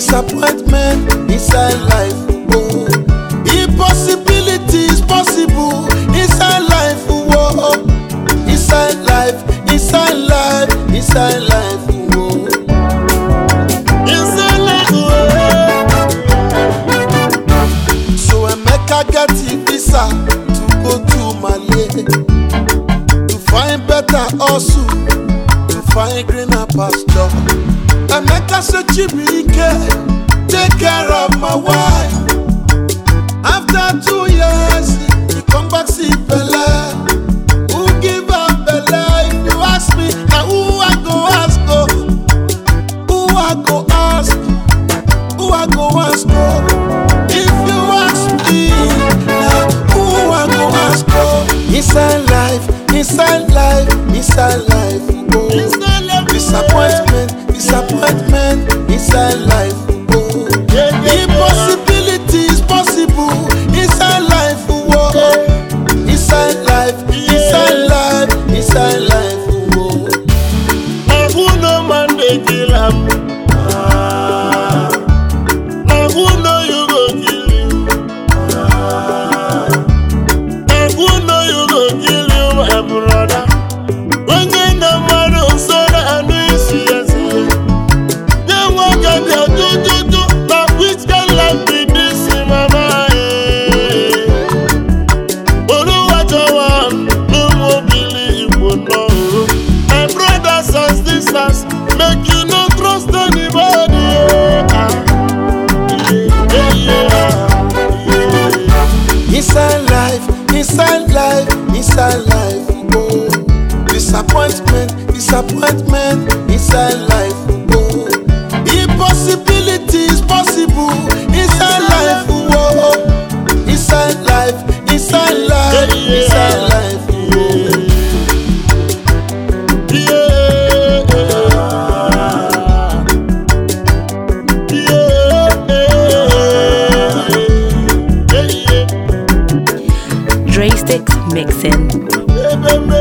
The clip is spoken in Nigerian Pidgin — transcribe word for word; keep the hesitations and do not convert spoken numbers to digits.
disappointment inside life. Oh, impossibility is possible inside life. Oh, inside life, inside life, inside life. Oh, inside life. Oh. So Emeka get the visa to go to Mali to find better hustle, to find greener pasture. Emeka say Chibike, take care of my wife. After two years, he come back see Bella. Who give her Bella? If you ask me, now who I go ask? Go? Who I go ask? Who I go ask? Go? If you ask me, now who I go ask? Go? Inside life, inside life, inside life. Oh. Disappointment, disappointment inside life. Oh. Impossibility is possible inside life. Oh. Inside life, inside life, inside life. Oh. Now who no man they kill him? Now who know you go kill him? Now who know you go kill him, my brother? When you know man on so that I know you see us. They walk and they do do do. Now which can life be this in my mind? But who watch one? No more believe would know. My brothers and sisters, make you no trust anybody. Ah, yeah, yeah, yeah. Inside life, inside life, inside life. Oh. Disappointment, disappointment inside life. Oh. Impossibility is possible inside life. Oh. Inside life, inside life, inside life. Oh. Dre Sticks mixing.